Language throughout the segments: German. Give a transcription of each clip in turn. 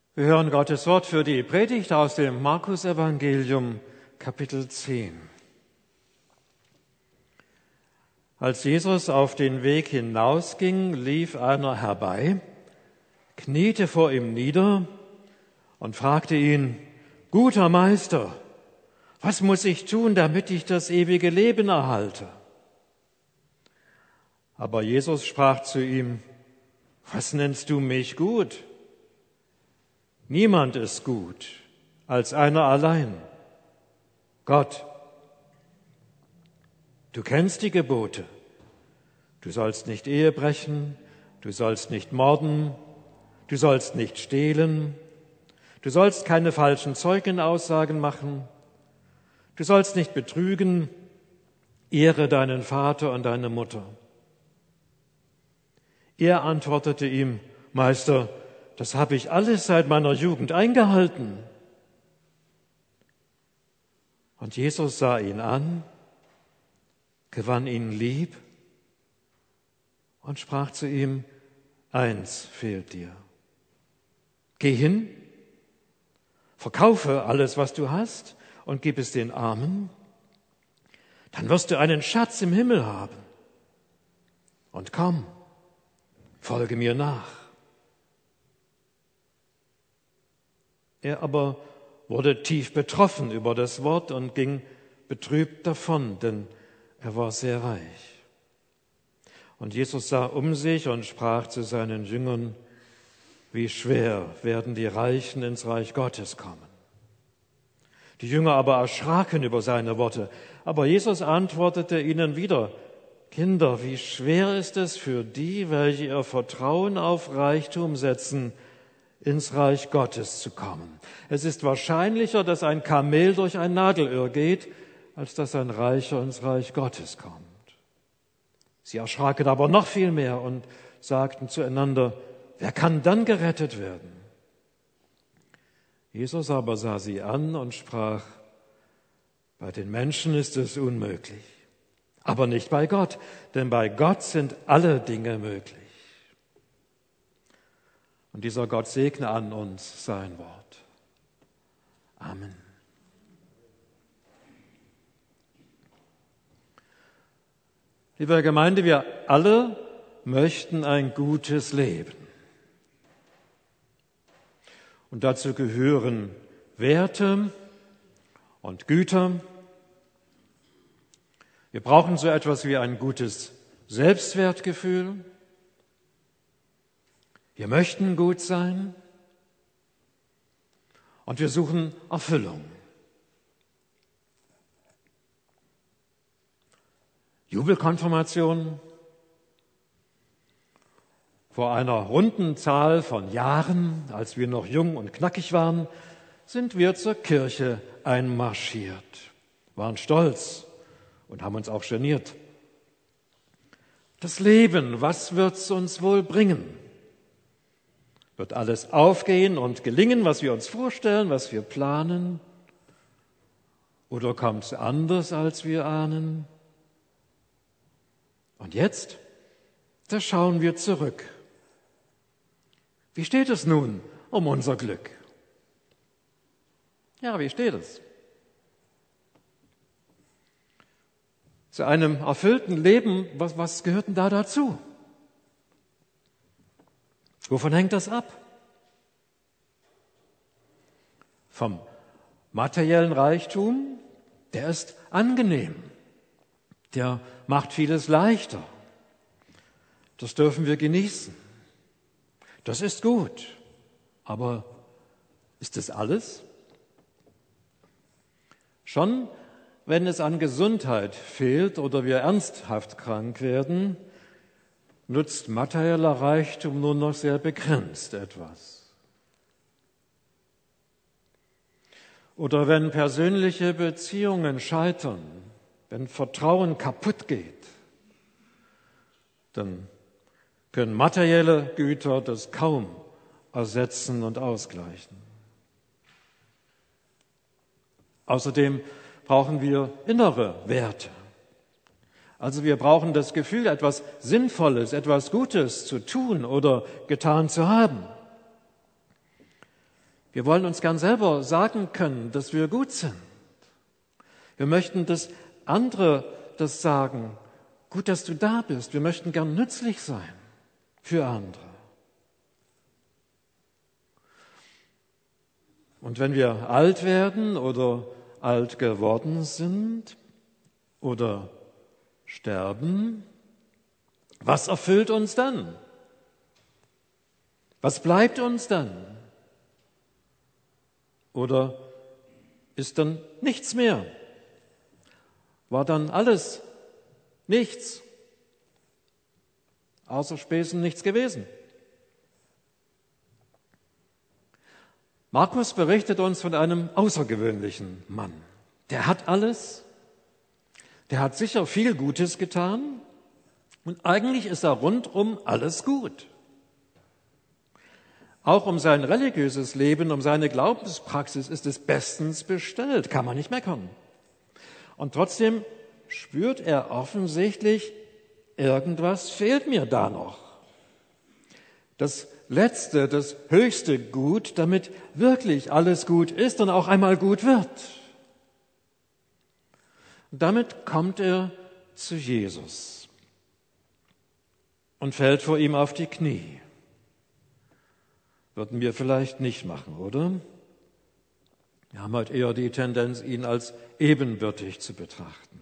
Wir hören Gottes Wort für die Predigt aus dem Markus-Evangelium, Kapitel 10. Als Jesus auf den Weg hinausging, lief einer herbei, kniete vor ihm nieder und fragte ihn: Guter Meister, was muss ich tun, damit ich das ewige Leben erhalte? Aber Jesus sprach zu ihm: Was nennst du mich gut? Niemand ist gut als einer allein, Gott. Du kennst die Gebote. Du sollst nicht Ehe brechen, du sollst nicht morden, du sollst nicht stehlen, du sollst keine falschen Zeugenaussagen machen, du sollst nicht betrügen, ehre deinen Vater und deine Mutter. Er antwortete ihm: Meister, das habe ich alles seit meiner Jugend eingehalten. Und Jesus sah ihn an, gewann ihn lieb und sprach zu ihm: Eins fehlt dir. Geh hin, verkaufe alles, was du hast, und gib es den Armen. Dann wirst du einen Schatz im Himmel haben. Und komm, folge mir nach. Er aber wurde tief betroffen über das Wort und ging betrübt davon, denn er war sehr reich. Und Jesus sah um sich und sprach zu seinen Jüngern: Wie schwer werden die Reichen ins Reich Gottes kommen. Die Jünger aber erschraken über seine Worte. Aber Jesus antwortete ihnen wieder: Kinder, wie schwer ist es für die, welche ihr Vertrauen auf Reichtum setzen, ins Reich Gottes zu kommen. Es ist wahrscheinlicher, dass ein Kamel durch ein Nadelöhr geht, als dass ein Reicher ins Reich Gottes kommt. Sie erschraken aber noch viel mehr und sagten zueinander: Wer kann dann gerettet werden? Jesus aber sah sie an und sprach: Bei den Menschen ist es unmöglich, aber nicht bei Gott, denn bei Gott sind alle Dinge möglich. Und dieser Gott segne an uns sein Wort. Amen. Liebe Gemeinde, wir alle möchten ein gutes Leben. Und dazu gehören Werte und Güter. Wir brauchen so etwas wie ein gutes Selbstwertgefühl. Wir möchten gut sein und wir suchen Erfüllung. Jubelkonfirmation. Vor einer runden Zahl von Jahren, als wir noch jung und knackig waren, sind wir zur Kirche einmarschiert, waren stolz und haben uns auch geniert. Das Leben, was wird's uns wohl bringen? Wird alles aufgehen und gelingen, was wir uns vorstellen, was wir planen? Oder kommt es anders, als wir ahnen? Und jetzt, da schauen wir zurück. Wie steht es nun um unser Glück? Ja, wie steht es? Zu einem erfüllten Leben, was gehört denn da dazu? Wovon hängt das ab? Vom materiellen Reichtum, der ist angenehm, der macht vieles leichter. Das dürfen wir genießen. Das ist gut. Aber ist das alles? Schon wenn es an Gesundheit fehlt oder wir ernsthaft krank werden, nutzt materieller Reichtum nur noch sehr begrenzt etwas. Oder wenn persönliche Beziehungen scheitern, wenn Vertrauen kaputt geht, dann können materielle Güter das kaum ersetzen und ausgleichen. Außerdem brauchen wir innere Werte. Also wir brauchen das Gefühl, etwas Sinnvolles, etwas Gutes zu tun oder getan zu haben. Wir wollen uns gern selber sagen können, dass wir gut sind. Wir möchten, dass andere das sagen. Gut, dass du da bist. Wir möchten gern nützlich sein für andere. Und wenn wir alt werden oder alt geworden sind oder sterben, was erfüllt uns dann? Was bleibt uns dann? Oder ist dann nichts mehr? War dann alles nichts? Außer Späßen nichts gewesen. Markus berichtet uns von einem außergewöhnlichen Mann. Der hat alles, der hat sicher viel Gutes getan und eigentlich ist da rundum alles gut. Auch um sein religiöses Leben, um seine Glaubenspraxis ist es bestens bestellt, kann man nicht meckern. Und trotzdem spürt er offensichtlich, irgendwas fehlt mir da noch. Das letzte, das höchste Gut, damit wirklich alles gut ist und auch einmal gut wird. Und damit kommt er zu Jesus und fällt vor ihm auf die Knie. Würden wir vielleicht nicht machen, oder? Wir haben halt eher die Tendenz, ihn als ebenbürtig zu betrachten.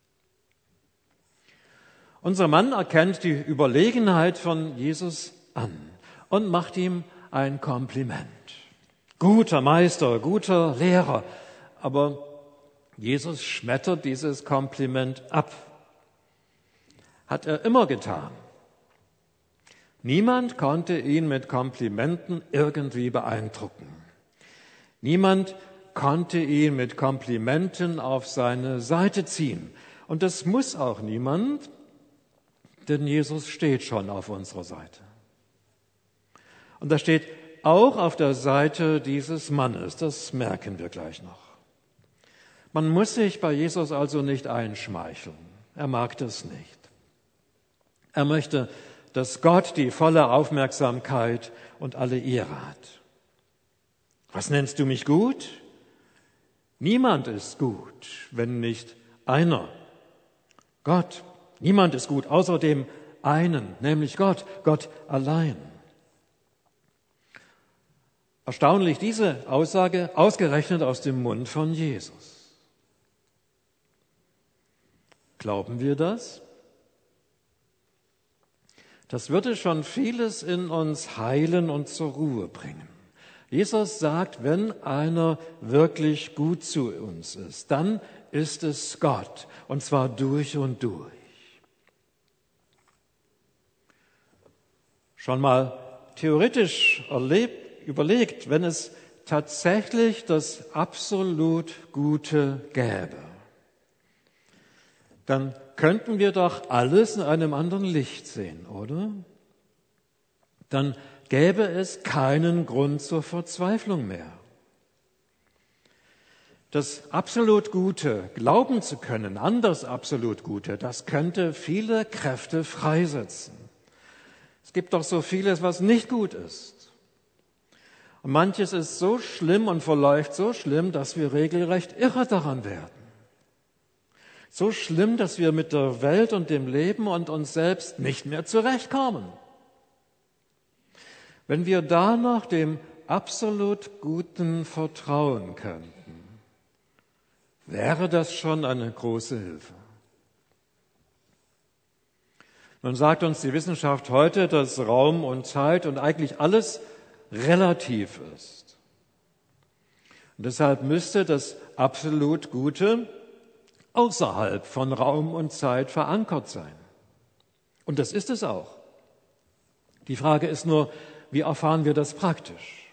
Unser Mann erkennt die Überlegenheit von Jesus an und macht ihm ein Kompliment. Guter Meister, guter Lehrer. Aber Jesus schmettert dieses Kompliment ab. Hat er immer getan. Niemand konnte ihn mit Komplimenten irgendwie beeindrucken. Niemand konnte ihn mit Komplimenten auf seine Seite ziehen. Und das muss auch niemand, denn Jesus steht schon auf unserer Seite. Und er steht auch auf der Seite dieses Mannes, das merken wir gleich noch. Man muss sich bei Jesus also nicht einschmeicheln. Er mag das nicht. Er möchte, dass Gott die volle Aufmerksamkeit und alle Ehre hat. Was nennst du mich gut? Niemand ist gut, wenn nicht einer. Gott. Niemand ist gut, außer dem einen, nämlich Gott, Gott allein. Erstaunlich, diese Aussage ausgerechnet aus dem Mund von Jesus. Glauben wir das? Das würde schon vieles in uns heilen und zur Ruhe bringen. Jesus sagt, wenn einer wirklich gut zu uns ist, dann ist es Gott, und zwar durch und durch. Schon mal theoretisch überlegt, wenn es tatsächlich das absolut Gute gäbe, dann könnten wir doch alles in einem anderen Licht sehen, oder? Dann gäbe es keinen Grund zur Verzweiflung mehr. Das absolut Gute, glauben zu können an das absolut Gute, das könnte viele Kräfte freisetzen. Es gibt doch so vieles, was nicht gut ist. Und manches ist so schlimm und verläuft so schlimm, dass wir regelrecht irre daran werden. So schlimm, dass wir mit der Welt und dem Leben und uns selbst nicht mehr zurechtkommen. Wenn wir da noch dem absolut Guten vertrauen könnten, wäre das schon eine große Hilfe. Nun sagt uns die Wissenschaft heute, dass Raum und Zeit und eigentlich alles relativ ist. Und deshalb müsste das absolut Gute außerhalb von Raum und Zeit verankert sein. Und das ist es auch. Die Frage ist nur, wie erfahren wir das praktisch?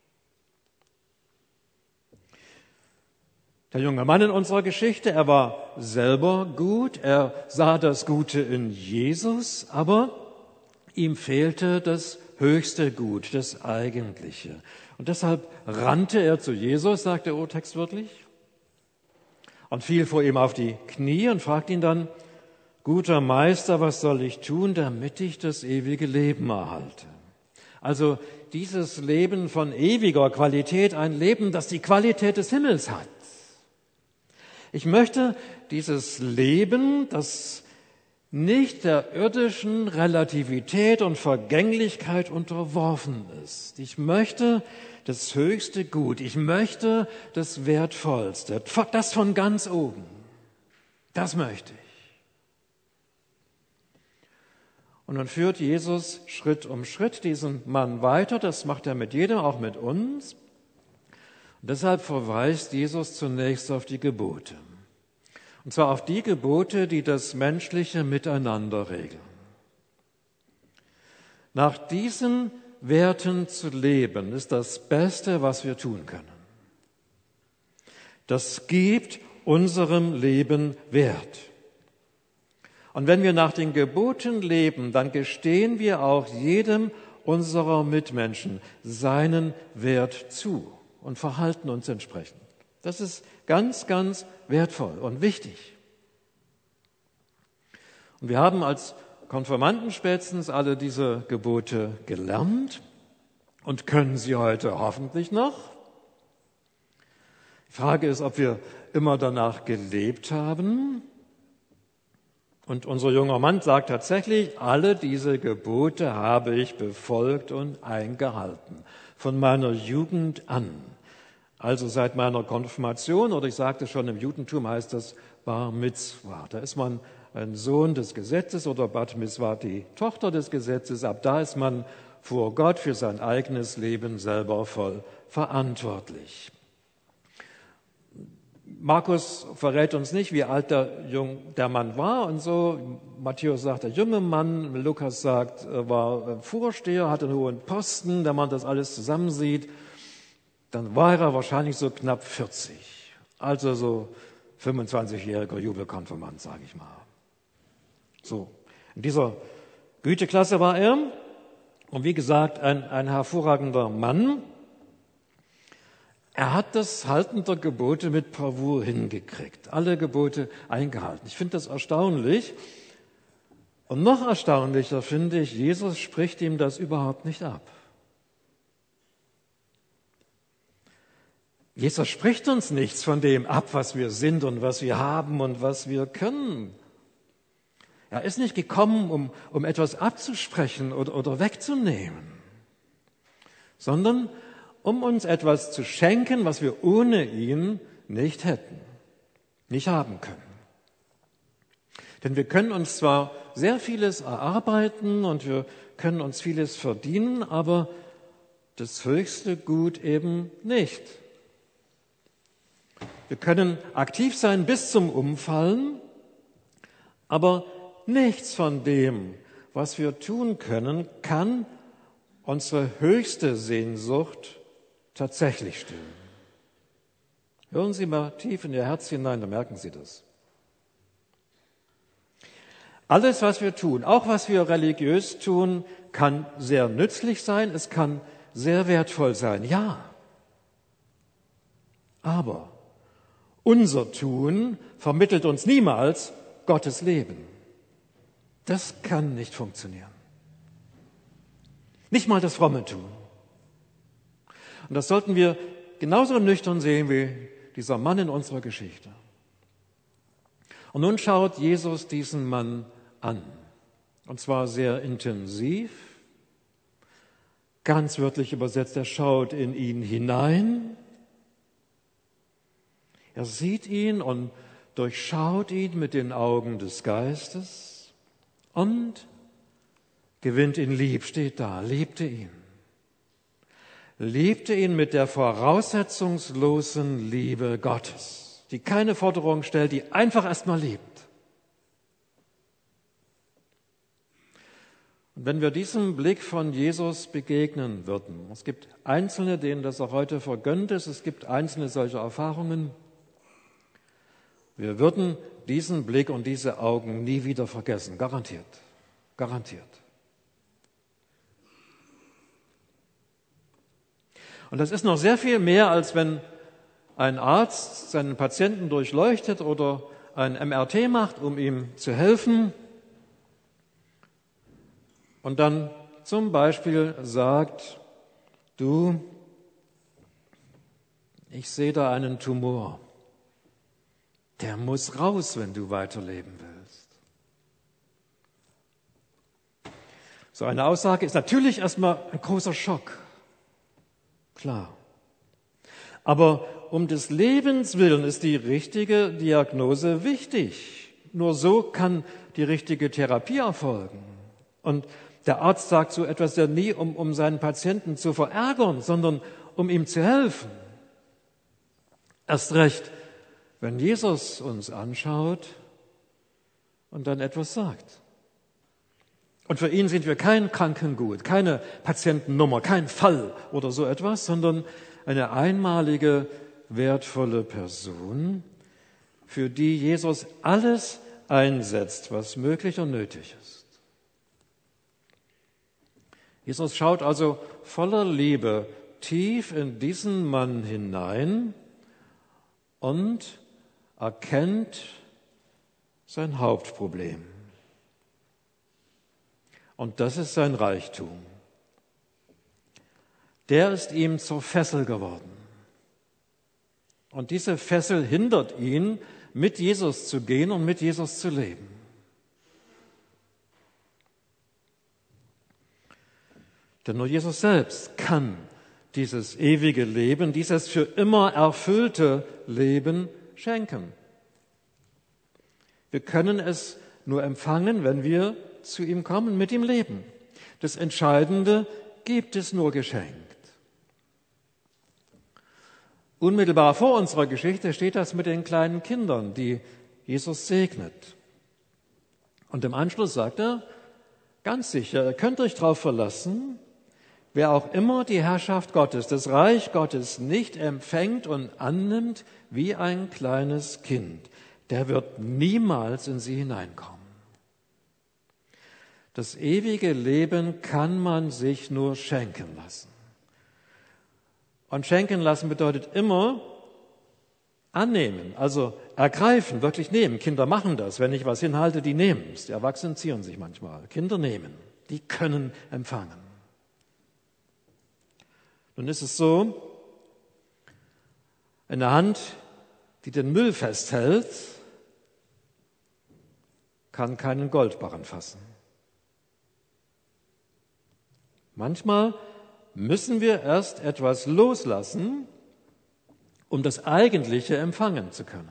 Der junge Mann in unserer Geschichte, er war selber gut, er sah das Gute in Jesus, aber ihm fehlte das höchste Gut, das Eigentliche. Und deshalb rannte er zu Jesus, sagt der Urtext wörtlich, und fiel vor ihm auf die Knie und fragte ihn dann, guter Meister, was soll ich tun, damit ich das ewige Leben erhalte? Also dieses Leben von ewiger Qualität ein Leben, das die Qualität des Himmels hat. Ich möchte dieses Leben, das nicht der irdischen Relativität und Vergänglichkeit unterworfen ist. Ich möchte das höchste Gut, ich möchte das Wertvollste, das von ganz oben. Das möchte ich. Und dann führt Jesus Schritt um Schritt diesen Mann weiter, das macht er mit jedem, auch mit uns. Und deshalb verweist Jesus zunächst auf die Gebote. Und zwar auf die Gebote, die das menschliche Miteinander regeln. Nach diesen Werten zu leben, ist das Beste, was wir tun können. Das gibt unserem Leben Wert. Und wenn wir nach den Geboten leben, dann gestehen wir auch jedem unserer Mitmenschen seinen Wert zu und verhalten uns entsprechend. Das ist ganz, ganz wertvoll und wichtig. Und wir haben als Konfirmanden spätestens alle diese Gebote gelernt und können sie heute hoffentlich noch. Die Frage ist, ob wir immer danach gelebt haben. Und unser junger Mann sagt tatsächlich, alle diese Gebote habe ich befolgt und eingehalten, von meiner Jugend an. Also seit meiner Konfirmation, oder ich sagte schon, im Judentum heißt das Bar Mitzvah. Da ist man ein Sohn des Gesetzes oder Bat Mitzvah, die Tochter des Gesetzes. Ab da ist man vor Gott für sein eigenes Leben selber voll verantwortlich. Markus verrät uns nicht, wie alt der Mann war und so. Matthäus sagt, der junge Mann. Lukas sagt, er war Vorsteher, hatte einen hohen Posten. Wenn man das alles zusammensieht, dann war er wahrscheinlich so knapp 40. Also so 25-jähriger Jubelkonfirmand, sage ich mal. So, in dieser Güteklasse war er. Und wie gesagt, ein hervorragender Mann. Er hat das Halten der Gebote mit Bravour hingekriegt, alle Gebote eingehalten. Ich finde das erstaunlich. Und noch erstaunlicher finde ich, Jesus spricht ihm das überhaupt nicht ab. Jesus spricht uns nichts von dem ab, was wir sind und was wir haben und was wir können. Er ist nicht gekommen, um etwas abzusprechen oder wegzunehmen, sondern um uns etwas zu schenken, was wir ohne ihn nicht hätten, nicht haben können. Denn wir können uns zwar sehr vieles erarbeiten und wir können uns vieles verdienen, aber das höchste Gut eben nicht. Wir können aktiv sein bis zum Umfallen, aber nichts von dem, was wir tun können, kann unsere höchste Sehnsucht tatsächlich stillen. Hören Sie mal tief in Ihr Herz hinein, dann merken Sie das. Alles, was wir tun, auch was wir religiös tun, kann sehr nützlich sein, es kann sehr wertvoll sein, ja. Aber unser Tun vermittelt uns niemals Gottes Leben. Das kann nicht funktionieren. Nicht mal das fromme Tun. Und das sollten wir genauso nüchtern sehen wie dieser Mann in unserer Geschichte. Und nun schaut Jesus diesen Mann an. Und zwar sehr intensiv. Ganz wörtlich übersetzt, er schaut in ihn hinein. Er sieht ihn und durchschaut ihn mit den Augen des Geistes und gewinnt ihn lieb, steht da, liebte ihn. Liebte ihn mit der voraussetzungslosen Liebe Gottes, die keine Forderung stellt, die einfach erstmal liebt. Und wenn wir diesem Blick von Jesus begegnen würden, es gibt Einzelne, denen das auch heute vergönnt ist, es gibt einzelne solche Erfahrungen, wir würden diesen Blick und diese Augen nie wieder vergessen, garantiert, garantiert. Und das ist noch sehr viel mehr, als wenn ein Arzt seinen Patienten durchleuchtet oder ein MRT macht, um ihm zu helfen und dann zum Beispiel sagt, Du, ich sehe da einen Tumor. Der muss raus, wenn du weiterleben willst. So eine Aussage ist natürlich erstmal ein großer Schock. Klar. Aber um des Lebens willen ist die richtige Diagnose wichtig. Nur so kann die richtige Therapie erfolgen. Und der Arzt sagt so etwas ja nie, um seinen Patienten zu verärgern, sondern um ihm zu helfen. Erst recht, wenn Jesus uns anschaut und dann etwas sagt. Und für ihn sind wir kein Krankengut, keine Patientennummer, kein Fall oder so etwas, sondern eine einmalige, wertvolle Person, für die Jesus alles einsetzt, was möglich und nötig ist. Jesus schaut also voller Liebe tief in diesen Mann hinein und erkennt sein Hauptproblem. Und das ist sein Reichtum. Der ist ihm zur Fessel geworden. Und diese Fessel hindert ihn, mit Jesus zu gehen und mit Jesus zu leben. Denn nur Jesus selbst kann dieses ewige Leben, dieses für immer erfüllte Leben schenken. Wir können es nur empfangen, wenn wir zu ihm kommen, mit ihm leben. Das Entscheidende gibt es nur geschenkt. Unmittelbar vor unserer Geschichte steht das mit den kleinen Kindern, die Jesus segnet. Und im Anschluss sagt er, ganz sicher, ihr könnt euch darauf verlassen, wer auch immer die Herrschaft Gottes, das Reich Gottes nicht empfängt und annimmt wie ein kleines Kind, der wird niemals in sie hineinkommen. Das ewige Leben kann man sich nur schenken lassen. Und schenken lassen bedeutet immer annehmen, also ergreifen, wirklich nehmen. Kinder machen das. Wenn ich was hinhalte, die nehmen es. Die Erwachsenen zieren sich manchmal. Kinder nehmen. Die können empfangen. Nun ist es so, eine Hand, die den Müll festhält, kann keinen Goldbarren fassen. Manchmal müssen wir erst etwas loslassen, um das Eigentliche empfangen zu können.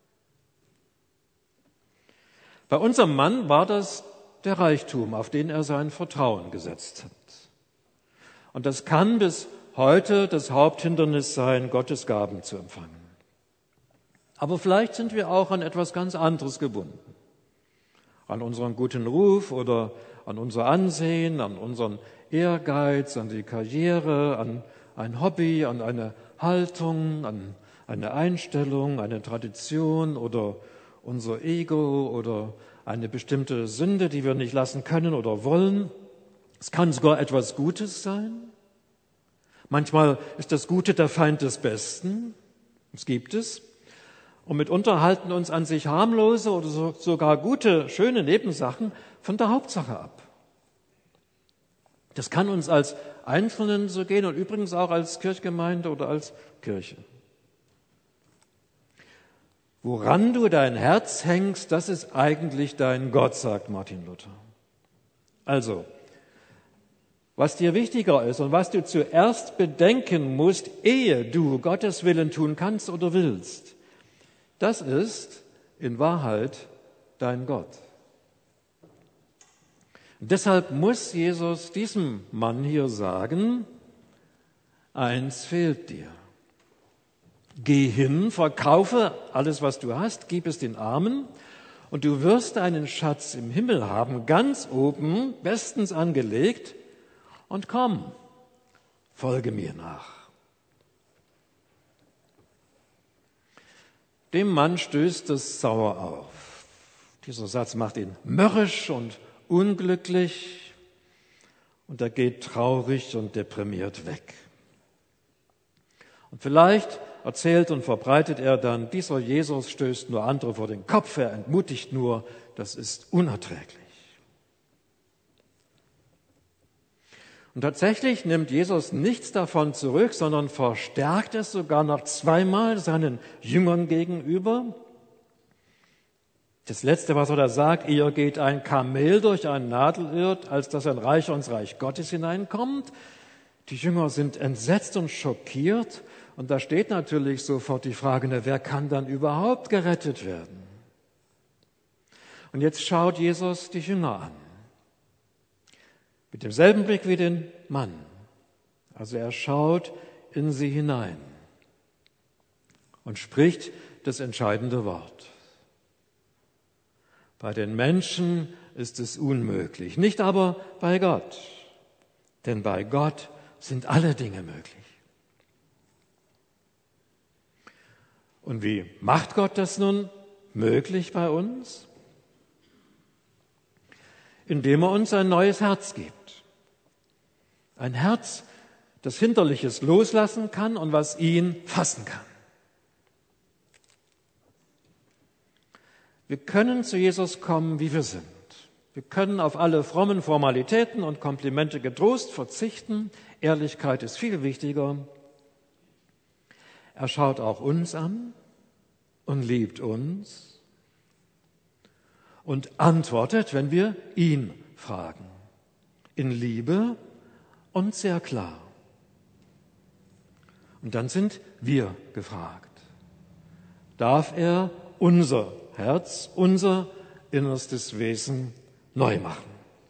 Bei unserem Mann war das der Reichtum, auf den er sein Vertrauen gesetzt hat. Und das kann bis heute das Haupthindernis sein, Gottes Gaben zu empfangen. Aber vielleicht sind wir auch an etwas ganz anderes gebunden. An unseren guten Ruf oder an unser Ansehen, an unseren Ehrgeiz, an die Karriere, an ein Hobby, an eine Haltung, an eine Einstellung, eine Tradition oder unser Ego oder eine bestimmte Sünde, die wir nicht lassen können oder wollen. Es kann sogar etwas Gutes sein. Manchmal ist das Gute der Feind des Besten. Das gibt es. Und mitunter halten uns an sich harmlose oder sogar gute, schöne Nebensachen von der Hauptsache ab. Das kann uns als Einzelnen so gehen und übrigens auch als Kirchgemeinde oder als Kirche. Woran du dein Herz hängst, das ist eigentlich dein Gott, sagt Martin Luther. Also, was dir wichtiger ist und was du zuerst bedenken musst, ehe du Gottes Willen tun kannst oder willst, das ist in Wahrheit dein Gott. Und deshalb muss Jesus diesem Mann hier sagen, eins fehlt dir. Geh hin, verkaufe alles, was du hast, gib es den Armen und du wirst einen Schatz im Himmel haben, ganz oben, bestens angelegt, und komm, folge mir nach. Dem Mann stößt es sauer auf. Dieser Satz macht ihn mürrisch und unglücklich und er geht traurig und deprimiert weg. Und vielleicht erzählt und verbreitet er dann, dieser Jesus stößt nur andere vor den Kopf, er entmutigt nur, das ist unerträglich. Und tatsächlich nimmt Jesus nichts davon zurück, sondern verstärkt es sogar noch zweimal seinen Jüngern gegenüber. Das Letzte, was er da sagt, eher geht ein Kamel durch ein Nadelöhr, als dass ein Reicher ins Reich Gottes hineinkommt. Die Jünger sind entsetzt und schockiert. Und da steht natürlich sofort die Frage, wer kann dann überhaupt gerettet werden? Und jetzt schaut Jesus die Jünger an. Mit demselben Blick wie den Mann. Also er schaut in sie hinein und spricht das entscheidende Wort. Bei den Menschen ist es unmöglich, nicht aber bei Gott. Denn bei Gott sind alle Dinge möglich. Und wie macht Gott das nun möglich bei uns? Indem er uns ein neues Herz gibt. Ein Herz, das Hinderliches loslassen kann und was ihn fassen kann. Wir können zu Jesus kommen, wie wir sind. Wir können auf alle frommen Formalitäten und Komplimente getrost verzichten. Ehrlichkeit ist viel wichtiger. Er schaut auch uns an und liebt uns und antwortet, wenn wir ihn fragen. In Liebe und sehr klar. Und dann sind wir gefragt. Darf er unser Herz, unser innerstes Wesen neu machen?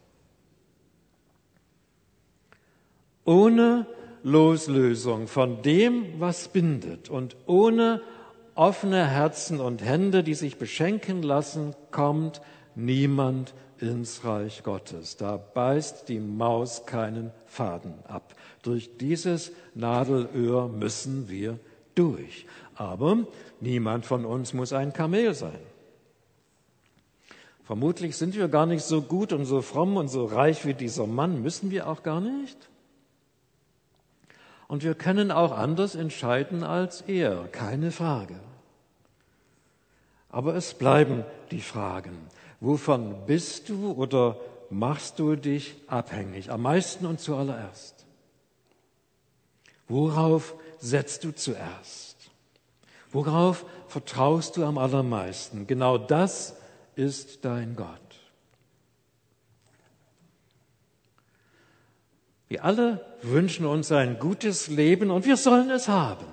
Ohne Loslösung von dem, was bindet und ohne offene Herzen und Hände, die sich beschenken lassen, kommt niemand ins Reich Gottes. Da beißt die Maus keinen Faden ab. Durch dieses Nadelöhr müssen wir durch. Aber niemand von uns muss ein Kamel sein. Vermutlich sind wir gar nicht so gut und so fromm und so reich wie dieser Mann, müssen wir auch gar nicht. Und wir können auch anders entscheiden als er, keine Frage. Aber es bleiben die Fragen. Wovon bist du oder machst du dich abhängig? Am meisten und zuallererst. Worauf setzt du zuerst? Worauf vertraust du am allermeisten? Genau das ist dein Gott. Wir alle wünschen uns ein gutes Leben und wir sollen es haben.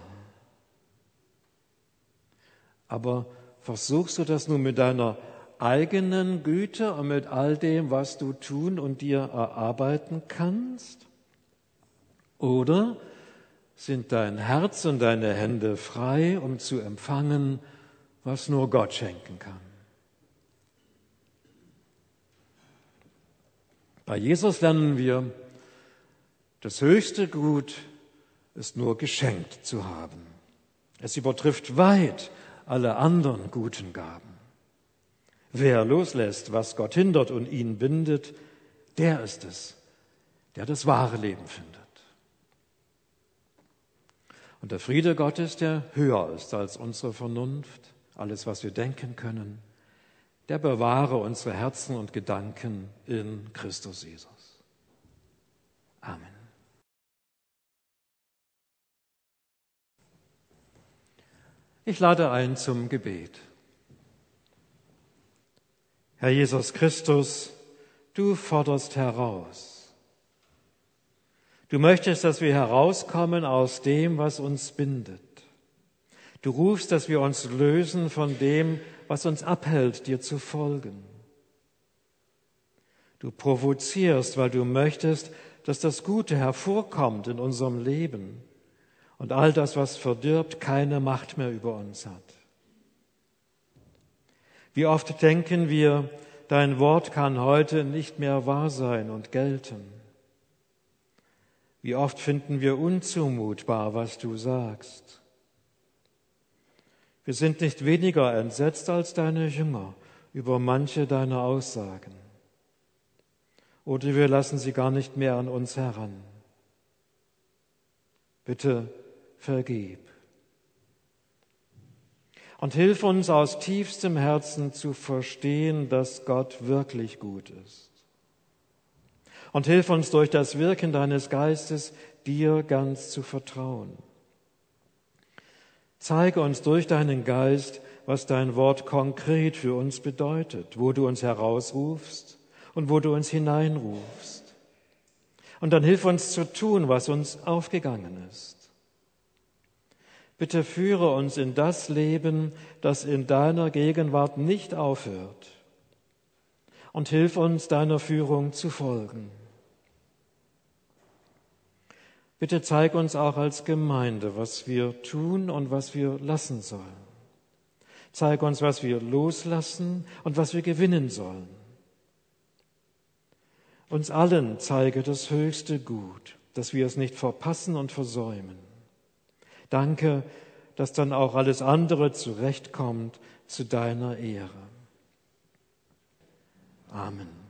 Aber versuchst du das nun mit deiner eigenen Güte und mit all dem, was du tun und dir erarbeiten kannst? Oder sind dein Herz und deine Hände frei, um zu empfangen, was nur Gott schenken kann? Bei Jesus lernen wir, das höchste Gut ist nur geschenkt zu haben. Es übertrifft weit alle anderen guten Gaben. Wer loslässt, was Gott hindert und ihn bindet, der ist es, der das wahre Leben findet. Und der Friede Gottes, der höher ist als unsere Vernunft, alles, was wir denken können, der bewahre unsere Herzen und Gedanken in Christus Jesus. Amen. Ich lade ein zum Gebet. Herr Jesus Christus, du forderst heraus. Du möchtest, dass wir herauskommen aus dem, was uns bindet. Du rufst, dass wir uns lösen von dem, was uns abhält, dir zu folgen. Du provozierst, weil du möchtest, dass das Gute hervorkommt in unserem Leben und all das, was verdirbt, keine Macht mehr über uns hat. Wie oft denken wir, dein Wort kann heute nicht mehr wahr sein und gelten. Wie oft finden wir unzumutbar, was du sagst. Wir sind nicht weniger entsetzt als deine Jünger über manche deiner Aussagen. Oder wir lassen sie gar nicht mehr an uns heran. Bitte vergib. Und hilf uns aus tiefstem Herzen zu verstehen, dass Gott wirklich gut ist. Und hilf uns durch das Wirken deines Geistes, dir ganz zu vertrauen. Zeige uns durch deinen Geist, was dein Wort konkret für uns bedeutet, wo du uns herausrufst und wo du uns hineinrufst. Und dann hilf uns zu tun, was uns aufgegangen ist. Bitte führe uns in das Leben, das in deiner Gegenwart nicht aufhört. Und hilf uns, deiner Führung zu folgen. Bitte zeig uns auch als Gemeinde, was wir tun und was wir lassen sollen. Zeig uns, was wir loslassen und was wir gewinnen sollen. Uns allen zeige das höchste Gut, dass wir es nicht verpassen und versäumen. Danke, dass dann auch alles andere zurechtkommt zu deiner Ehre. Amen.